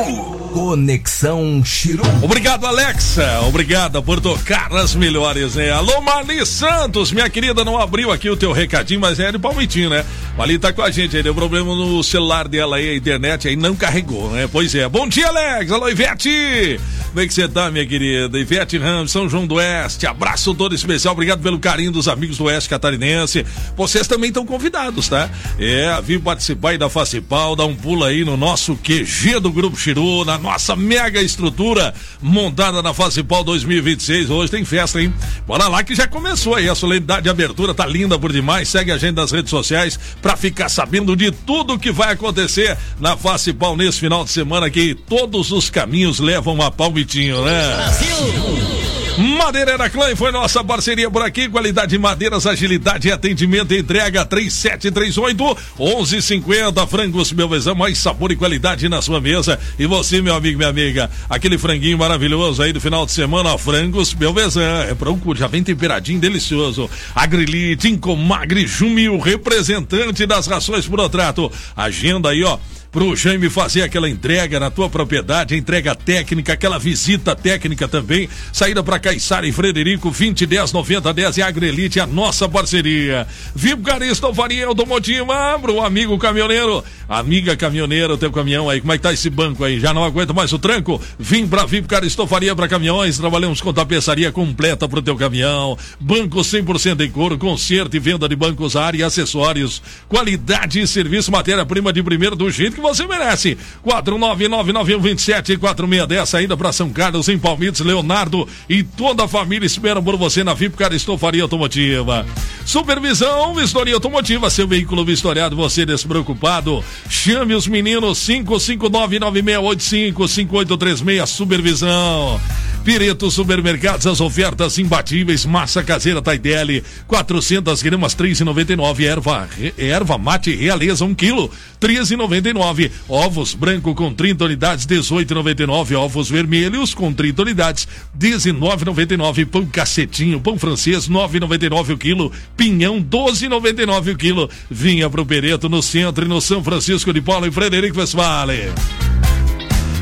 Conexão Chiru. Obrigado, Alexa. Obrigada por tocar as melhores, né? Alô, Marli Santos, minha querida, não abriu aqui o teu recadinho, mas é de Palmitinho, né? Marli tá com a gente aí, deu problema no celular dela aí, a internet aí não carregou, né? Pois é. Bom dia, Alex. Alô, Ivete. Como é que você tá, minha querida? Ivete Ramos, São João do Oeste. Abraço todo especial. Obrigado pelo carinho dos amigos do Oeste Catarinense. Vocês também estão convidados, tá? É, vim participar aí da Facipal, dar um pulo aí no nosso Q G do Grupo Chiru, na nossa mega estrutura montada na Facipal dois mil e vinte e seis. Hoje tem festa, hein? Bora lá que já começou aí. A solenidade de abertura tá linda por demais. Segue a gente nas redes sociais pra ficar sabendo de tudo que vai acontecer na Facipal nesse final de semana, que todos os caminhos levam a Palmitinho, né? Brasil! Madeireira Klein foi nossa parceria por aqui. Qualidade de madeiras, agilidade e atendimento. Entrega três sete três oito, onze cinquenta. Frangos Belvezão, mais sabor e qualidade na sua mesa. E você, meu amigo, minha amiga, aquele franguinho maravilhoso aí do final de semana, Frangos Belvezão. É procura, já vem temperadinho, delicioso. Agrilite, Incomagre, Jumil, representante das rações Protrato. Agenda aí, ó, pro Jaime fazer aquela entrega na tua propriedade, entrega técnica, aquela visita técnica também. Saída para Caiçara e Frederico, vinte, dez, noventa, dez e Agrelite, a nossa parceria. Vipcar Estofaria Automotiva, pro amigo caminhoneiro, amiga caminhoneira, o teu caminhão aí, como é que tá esse banco aí? Já não aguenta mais o tranco? Vim pra Vipcar Estofaria para caminhões, trabalhamos com tapeçaria completa pro teu caminhão, banco cem por cento em couro, conserto e venda de bancos, área e acessórios, qualidade e serviço, matéria-prima de primeiro do jeito que você merece. quatro nove nove nove um dois sete quatro seis zero, saída para São Carlos, em Palmitos. Leonardo e toda a família esperam por você na Vipcar Estofaria Automotiva. Supervisão Vistoria Automotiva, seu veículo vistoriado, você despreocupado. Chame os meninos, cinco cinco nove nove seis oito cinco cinco oito três seis. Supervisão Pireto Supermercados, as ofertas imbatíveis. Massa caseira Taidele, quatrocentas gramas, três reais e noventa e nove. Erva, erva mate Realeza, um quilo, treze reais e noventa e nove. Ovos branco com trinta unidades, dezoito reais e noventa e nove. Ovos vermelhos com trinta unidades, dezenove reais e noventa e nove. Pão cacetinho, pão francês, nove reais e noventa e nove o quilo. Pinhão, doze reais e noventa e nove o quilo. Vinha pro Pereto, no centro e no São Francisco de Paula e Frederico Westphalen.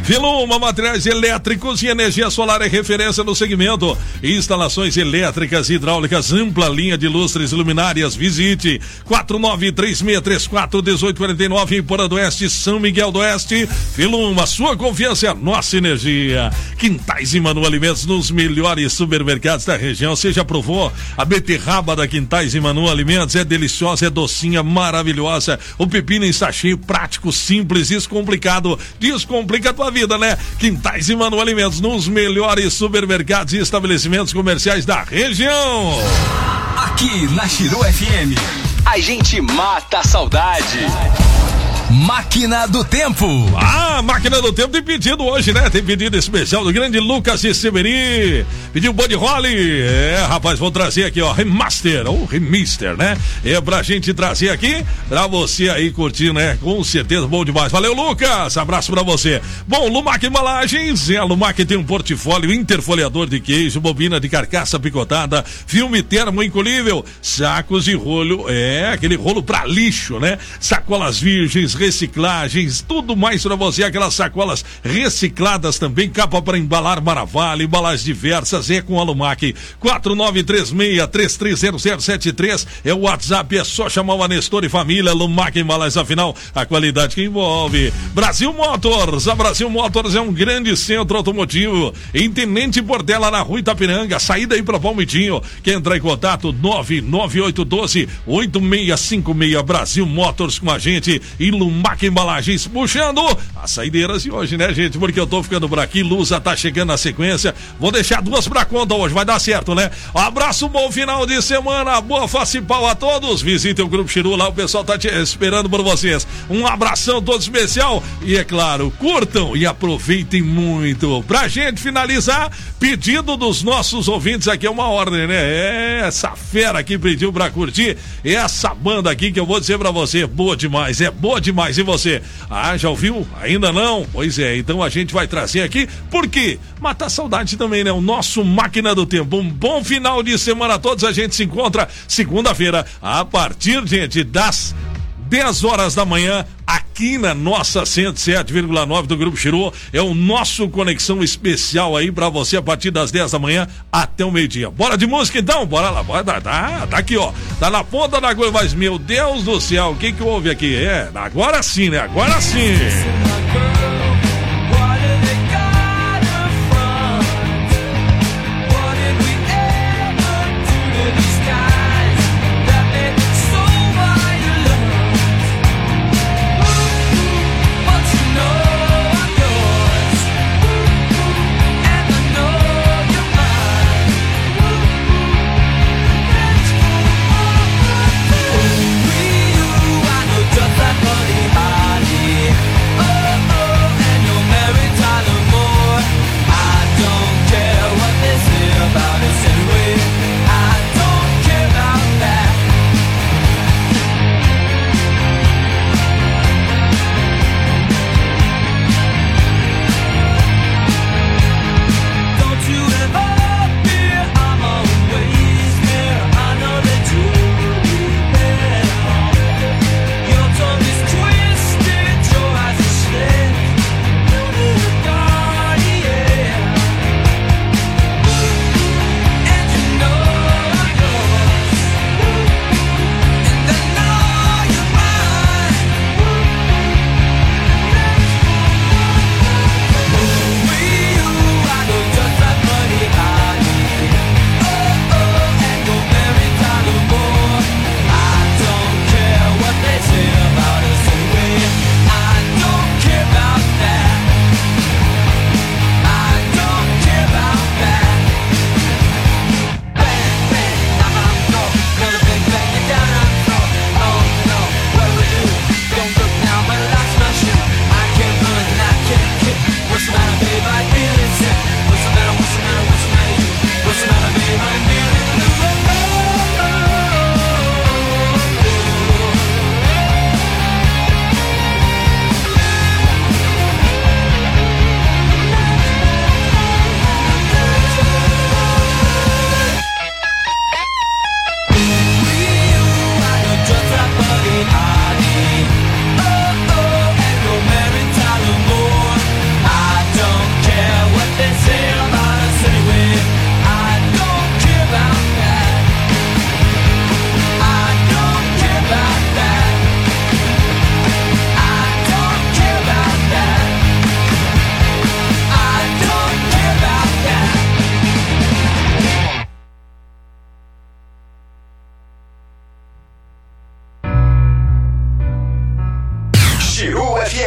Viluma Materiais Elétricos e Energia Solar é referência no segmento. Instalações elétricas e hidráulicas, ampla linha de lustres luminárias. Visite quatro nove três seis três quatro um oito quatro nove em Porã do Oeste, São Miguel do Oeste. Viluma, sua confiança é a nossa energia. Quintais e Manu Alimentos nos melhores supermercados da região. Você já provou a beterraba da Quintais e Manu Alimentos? É deliciosa, é docinha, maravilhosa. O pepino em sachê, prático, simples, descomplicado. Descomplica a tua vida, né? Quintais e Manu Alimentos nos melhores supermercados e estabelecimentos comerciais da região. Aqui na Chiru F M, a gente mata a saudade. Máquina do Tempo. Ah, Máquina do Tempo tem pedido hoje, né? Tem pedido especial do grande Lucas de Severi. Pediu Body Holly. É, rapaz, vou trazer aqui, ó, remaster, ou remister, né? É pra gente trazer aqui, pra você aí curtir, né? Com certeza, bom demais. Valeu, Lucas. Abraço pra você. Bom, Lumac Embalagens. É, a Lumac tem um portfólio interfoliador de queijo, bobina de carcaça picotada, filme termo encolhível, sacos de rolo, é, aquele rolo pra lixo, né? Sacolas virgens, reciclagens, tudo mais para você, aquelas sacolas recicladas também, capa para embalar Maravalha, embalagens diversas, é com a Lumac. Quatro nove três seis três três zero zero sete três é o WhatsApp, é só chamar o Nestor e família. Lumac Embalagens, afinal, a qualidade que envolve. Brasil Motors, a Brasil Motors é um grande centro automotivo em Tenente Portela, na Rua Itapiranga, saída aí para Palmitinho. Quer entrar em contato? nove nove oito um dois oito seis cinco seis. Brasil Motors com a gente e Lumac Embalagens puxando as saideiras de hoje, né, gente? Porque eu tô ficando por aqui, Lusa tá chegando na sequência. Vou deixar duas pra conta hoje, vai dar certo, né? Abraço, bom final de semana, boa Facipal a todos. Visitem o Grupo Chiru lá, o pessoal tá te esperando por vocês. Um abração todo especial e, é claro, curtam e aproveitem muito. Pra gente finalizar, pedido dos nossos ouvintes aqui, é uma ordem, né? É, essa fera aqui pediu pra curtir essa banda aqui que eu vou dizer pra você, boa demais, é boa demais. E você? Ah, já ouviu? Ainda não? Pois é, então a gente vai trazer aqui, porque matar saudade também, né? O nosso Máquina do Tempo. Um bom final de semana a todos. A gente se encontra segunda-feira a partir, gente, das dez horas da manhã, aqui na nossa cento e sete vírgula nove do Grupo Chiru. É o nosso Conexão Especial aí pra você a partir das dez da manhã até o meio-dia. Bora de música então? Bora lá, bora, tá, tá, tá aqui, ó. Tá na ponta da agulha, mas meu Deus do céu, o que que houve aqui? É, agora sim, né? Agora sim. Oh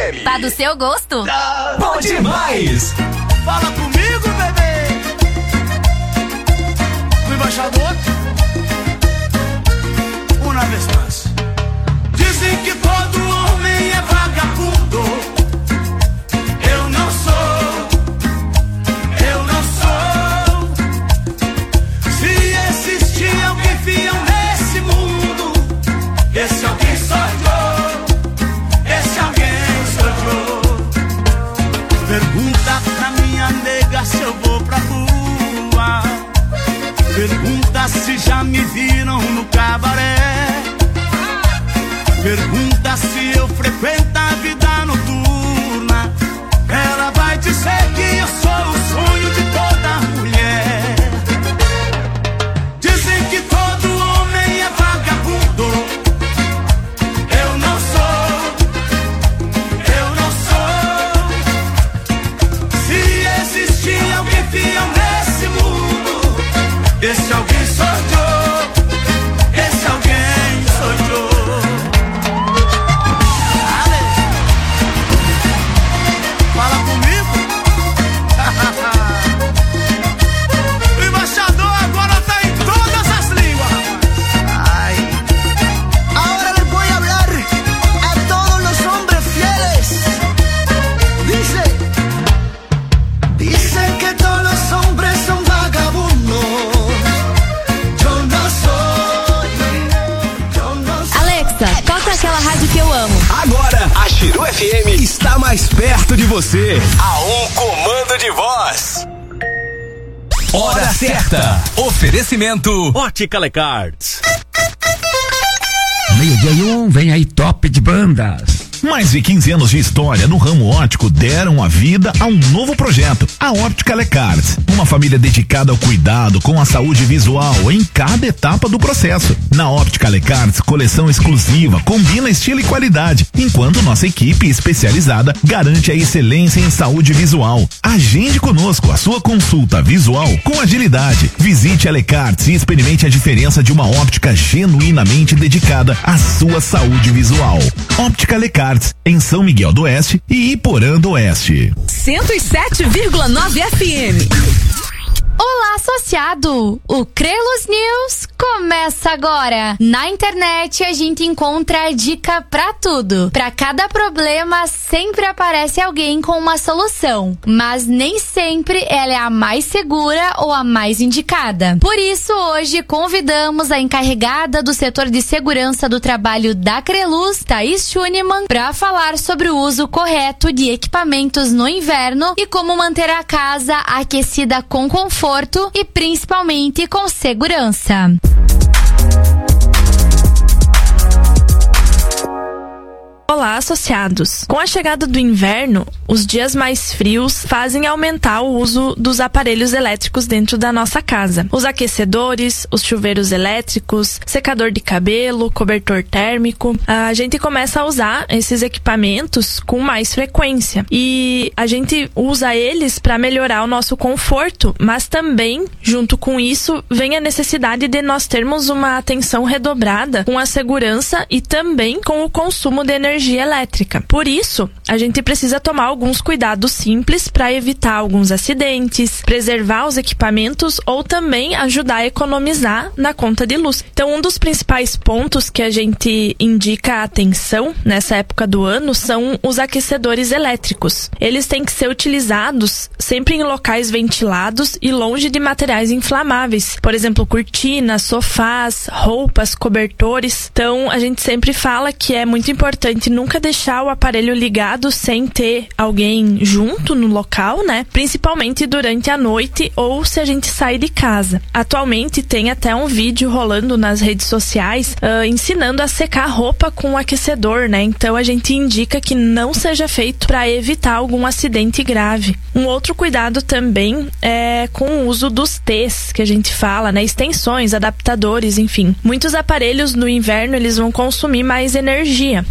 M. Tá do seu gosto? Tá bom demais. Fala comigo, bebê. O embaixador. Uma vez mais. Dizem que todo homem é vagabundo. Eu não sou. Eu não sou. Se existir alguém fiel nesse mundo, esse alguém sou eu. Esse alguém sou eu. Pergunta pra minha nega se eu vou pra rua. Pergunta se já me viram no cabaré. Pergunta se eu frequento a vida noturna. Ela vai dizer que eu sou o sonho de toda mulher. Dizem que todo homem é vagabundo. Eu não sou. Eu não sou. Se existir alguém fiel nesse mundo, esse alguém sou eu. Esse alguém sou eu. Fala comigo. O embaixador agora tá em todas as línguas. Ay. Ahora les voy a hablar a todos los hombres fieles. Dice, dicen que todos los hombres son vagabundos. Yo no soy. Yo no soy. Alexa, toca aquela rádio que eu amo. Agora, a Chiru F M está mais perto de você. A um comando de voz. Hora certa. Oferecimento Ótica Lecards. Meio-dia e um, vem aí top de bandas. Mais de quinze anos de história no ramo óptico deram a vida a um novo projeto, a Óptica Lecards. Uma família dedicada ao cuidado com a saúde visual em cada etapa do processo. Na Óptica Lecards, coleção exclusiva, combina estilo e qualidade, enquanto nossa equipe especializada garante a excelência em saúde visual. Agende conosco a sua consulta visual com agilidade. Visite a Lecards e experimente a diferença de uma óptica genuinamente dedicada à sua saúde visual. Óptica Lecards, em São Miguel do Oeste e Iporã do Oeste. cento e sete vírgula nove F M. Olá, associado! O Crelos News começa agora. Na internet a gente encontra dica pra tudo. Pra cada problema sempre aparece alguém com uma solução, mas nem sempre ela é a mais segura ou a mais indicada. Por isso, hoje convidamos a encarregada do setor de segurança do trabalho da Creluz, Thaís Schunemann, para falar sobre o uso correto de equipamentos no inverno e como manter a casa aquecida com conforto e principalmente com segurança. Olá, associados! Com a chegada do inverno, os dias mais frios fazem aumentar o uso dos aparelhos elétricos dentro da nossa casa. Os aquecedores, os chuveiros elétricos, secador de cabelo, cobertor térmico. A gente começa a usar esses equipamentos com mais frequência e a gente usa eles para melhorar o nosso conforto, mas também, junto com isso, vem a necessidade de nós termos uma atenção redobrada com a segurança e também com o consumo de energia elétrica. Por isso, a gente precisa tomar alguns cuidados simples para evitar alguns acidentes, preservar os equipamentos ou também ajudar a economizar na conta de luz. Então, um dos principais pontos que a gente indica a atenção nessa época do ano são os aquecedores elétricos. Eles têm que ser utilizados sempre em locais ventilados e longe de materiais inflamáveis. Por exemplo, cortinas, sofás, roupas, cobertores. Então, a gente sempre fala que é muito importante nunca deixar o aparelho ligado sem ter alguém junto no local, né? Principalmente durante a noite ou se a gente sai de casa. Atualmente tem até um vídeo rolando nas redes sociais uh, ensinando a secar a roupa com o aquecedor, né? Então a gente indica que não seja feito para evitar algum acidente grave. Um outro cuidado também é com o uso dos T's que a gente fala, né? Extensões, adaptadores, enfim. Muitos aparelhos no inverno eles vão consumir mais energia e quando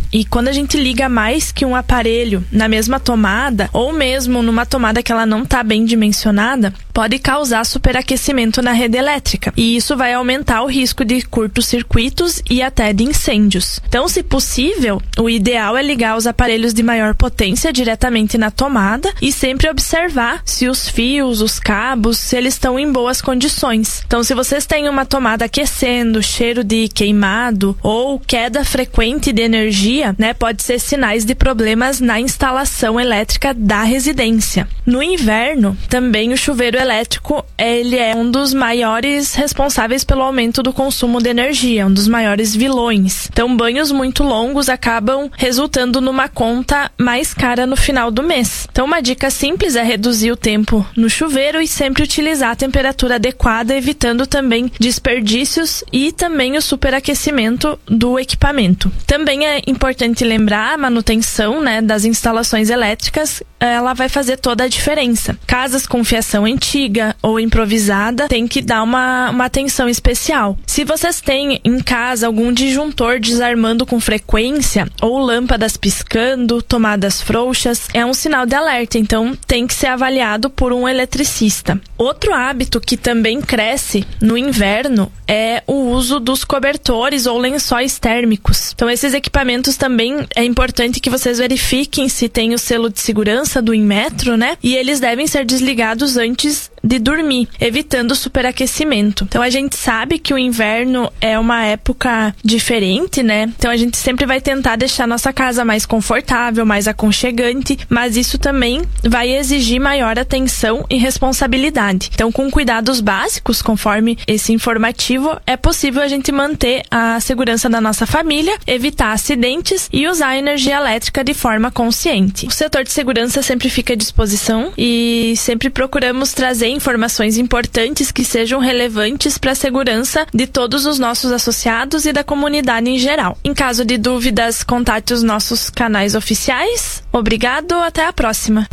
quando a gente liga mais que um aparelho na mesma tomada, ou mesmo numa tomada que ela não está bem dimensionada, pode causar superaquecimento na rede elétrica. E isso vai aumentar o risco de curtos-circuitos e até de incêndios. Então, se possível, o ideal é ligar os aparelhos de maior potência diretamente na tomada e sempre observar se os fios, os cabos, se eles estão em boas condições. Então, se vocês têm uma tomada aquecendo, cheiro de queimado ou queda frequente de energia, né, pode ser sinais de problemas na instalação elétrica da residência. No inverno, também o chuveiro elétrico, ele é um dos maiores responsáveis pelo aumento do consumo de energia, um dos maiores vilões. Então, banhos muito longos acabam resultando numa conta mais cara no final do mês. Então, uma dica simples é reduzir o tempo no chuveiro e sempre utilizar a temperatura adequada, evitando também desperdícios e também o superaquecimento do equipamento. Também é importante lembrar a manutenção, né, das instalações elétricas, ela vai fazer toda a diferença. Casas com fiação antiga ou improvisada tem que dar uma, uma atenção especial. Se vocês têm em casa algum disjuntor desarmando com frequência ou lâmpadas piscando, tomadas frouxas, é um sinal de alerta, então tem que ser avaliado por um eletricista. Outro hábito que também cresce no inverno é o uso dos cobertores ou lençóis térmicos. Então, esses equipamentos também é importante que vocês verifiquem se tem o selo de segurança do Inmetro, né? E eles devem ser desligados antes de dormir, evitando o superaquecimento. Então, a gente sabe que o inverno é uma época diferente, né? Então, a gente sempre vai tentar deixar nossa casa mais confortável, mais aconchegante, mas isso também vai exigir maior atenção e responsabilidade. Então, com cuidados básicos, conforme esse informativo, é possível a gente manter a segurança da nossa família, evitar acidentes e usar a energia elétrica de forma consciente. O setor de segurança sempre fica à disposição e sempre procuramos trazer informações importantes que sejam relevantes para a segurança de todos os nossos associados e da comunidade em geral. Em caso de dúvidas, contate os nossos canais oficiais. Obrigado, até a próxima.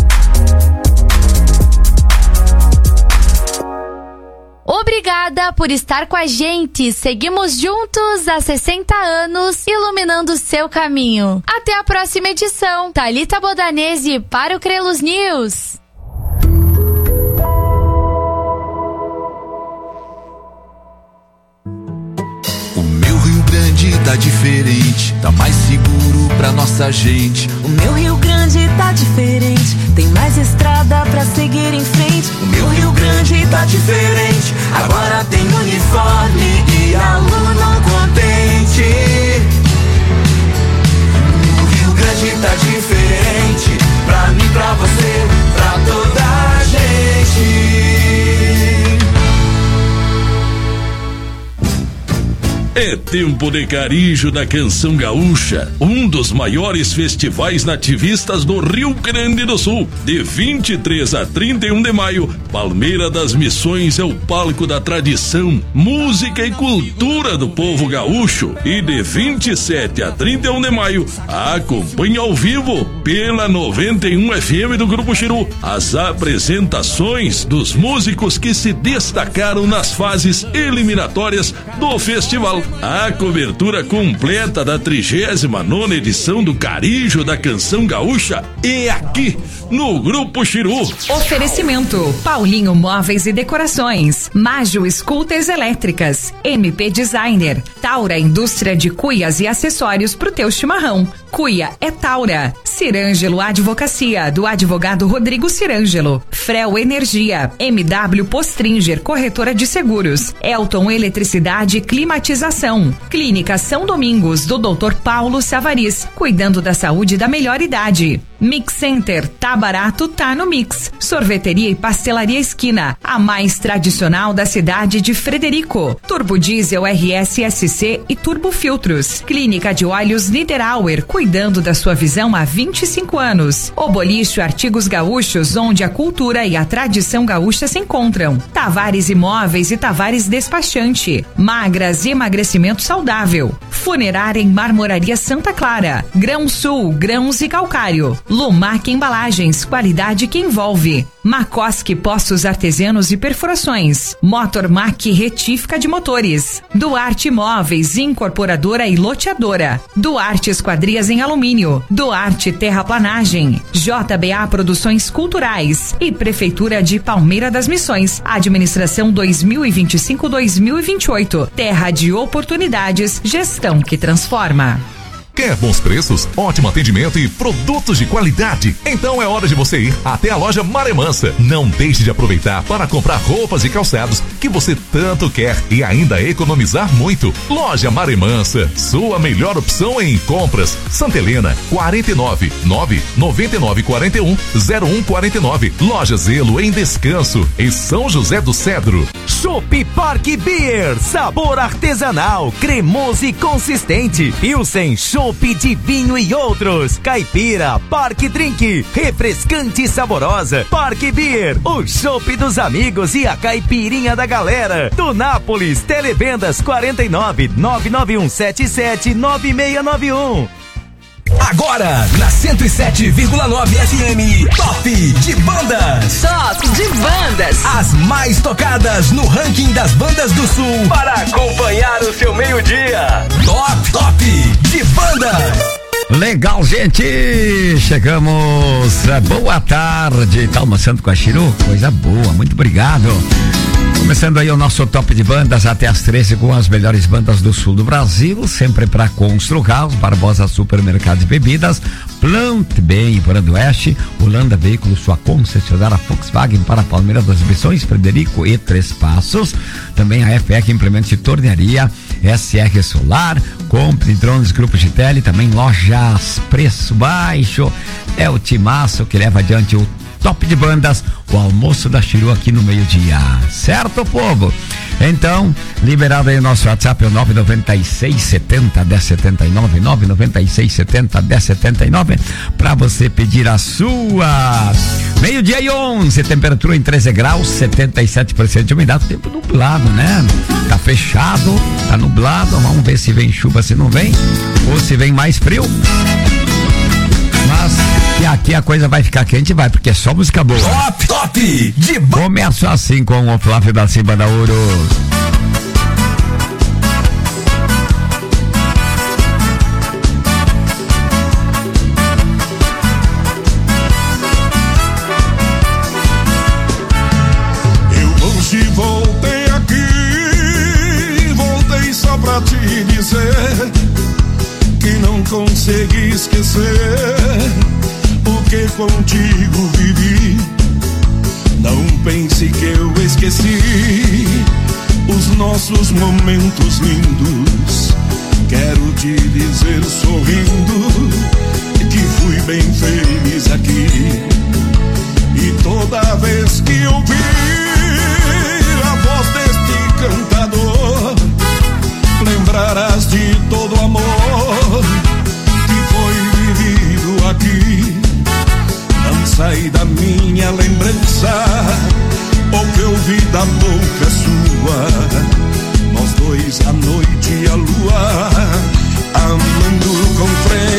Obrigada por estar com a gente. Seguimos juntos há sessenta anos, iluminando seu caminho. Até a próxima edição. Thalita Bodanese para o Crelos News. O meu Rio Grande tá diferente, tá mais seguro pra nossa gente. O meu Rio Grande tá diferente, tem mais estrada pra seguir em frente. O meu Rio Grande tá diferente, agora tem uniforme e aluno contente. O Rio Grande tá diferente, pra mim, pra você, pra toda a gente. É tempo de Carijo da Canção Gaúcha, um dos maiores festivais nativistas do Rio Grande do Sul. De vinte e três a trinta e um de maio, Palmeira das Missões é o palco da tradição, música e cultura do povo gaúcho. E de vinte e sete a trinta e um de maio, acompanhe ao vivo pela noventa e um F M do Grupo Chiru as apresentações dos músicos que se destacaram nas fases eliminatórias do festival. A cobertura completa da trigésima nona edição do Carijo da Canção Gaúcha é aqui no Grupo Chiru. Oferecimento: Paulinho Móveis e Decorações, Majo Scooters Elétricas, M P Designer, Taura Indústria de Cuias e Acessórios pro teu chimarrão. Cuia é Taura. Cirângelo Advocacia, do advogado Rodrigo Cirângelo. Frel Energia, M W Postringer, corretora de seguros. Elton Eletricidade e Climatização. Clínica São Domingos, do doutor Paulo Savariz, cuidando da saúde da melhor idade. Mix Center, tá barato, tá no Mix. Sorveteria e Pastelaria Esquina, a mais tradicional da cidade de Frederico. Turbo Diesel R S S C e Turbo Filtros. Clínica de Olhos Niederauer, cuidando da sua visão há vinte e cinco anos. O Boliche Artigos Gaúchos, onde a cultura e a tradição gaúcha se encontram. Tavares Imóveis e Tavares Despachante. Magras e emagrecimento saudável. Funerária em Marmoraria Santa Clara. Grão Sul, grãos e calcário. Lumac Embalagens. Terraplanagens, qualidade que envolve. Macoski Postos Artesianos e Perfurações. Motormac Retífica de Motores. Duarte Imóveis, Incorporadora e Loteadora. Duarte Esquadrias em Alumínio. Duarte Terraplanagem. J B A Produções Culturais. E Prefeitura de Palmeira das Missões. Administração dois mil e vinte e cinco a dois mil e vinte e oito. Terra de oportunidades. Gestão que transforma. Quer bons preços, ótimo atendimento e produtos de qualidade? Então é hora de você ir até a loja Maremansa. Não deixe de aproveitar para comprar roupas e calçados que você tanto quer e ainda economizar muito. Loja Maremansa, sua melhor opção em compras. Santa Helena, quarenta e nove, nove nove nove quatro um zero um quatro nove. Loja Zelo em Descanso, em São José do Cedro. Chopp Park Beer, sabor artesanal, cremoso e consistente. Pilsen, chopp de vinho e outros. Caipira, Park Drink, refrescante e saborosa. Park Beer, o chopp dos amigos e a caipirinha da galera. Do Nápoles, televendas quarenta e nove, nove nove um sete sete, nove seis nove um. Agora, na cento e sete vírgula nove F M, Top de Bandas. Top de Bandas. As mais tocadas no ranking das bandas do Sul para acompanhar o seu meio-dia. Top, Top de Bandas. Legal, gente! Chegamos. Boa tarde. Tá almoçando com a Chiru? Coisa boa, muito obrigado. Começando aí o nosso Top de Bandas até as treze com as melhores bandas do sul do Brasil, sempre para Construhaus, Barbosa Supermercados e Bebidas, Plant Bem para do Oeste, Holanda Veículos, sua concessionária Volkswagen para Palmeiras das Missões, Frederico e Três Passos, também a F R Implementos de Tornearia, S R Solar, compre drones Grupo Gitelli, também lojas preço baixo, é o timaço que leva adiante o Top de Bandas, o almoço da Chiru aqui no meio-dia, certo, povo? Então, liberado aí o nosso WhatsApp, é o nove nove seis sete zero, um zero sete nove, nove nove seis sete zero, um zero sete nove, para você pedir a sua. Meio-dia e onze, temperatura em treze graus, setenta e sete por cento de umidade, tempo nublado, né? Tá fechado, tá nublado, vamos ver se vem chuva, se não vem, ou se vem mais frio. Mas que aqui a coisa vai ficar quente, vai, porque é só música boa. Top, top de b... Começo assim com o Flávio da Cima da Ouro. Eu hoje voltei aqui, voltei só pra te dizer que não consegui esquecer o que contigo vivi. Não pense que eu esqueci os nossos momentos lindos. Quero te dizer sorrindo que fui bem feliz aqui. E toda vez que ouvir a voz deste cantador, lembrarás de todo o amor que foi vivido aqui. Não sai da minha lembrança o que eu vi da boca sua. Nós dois, a noite e a lua, amando com frente.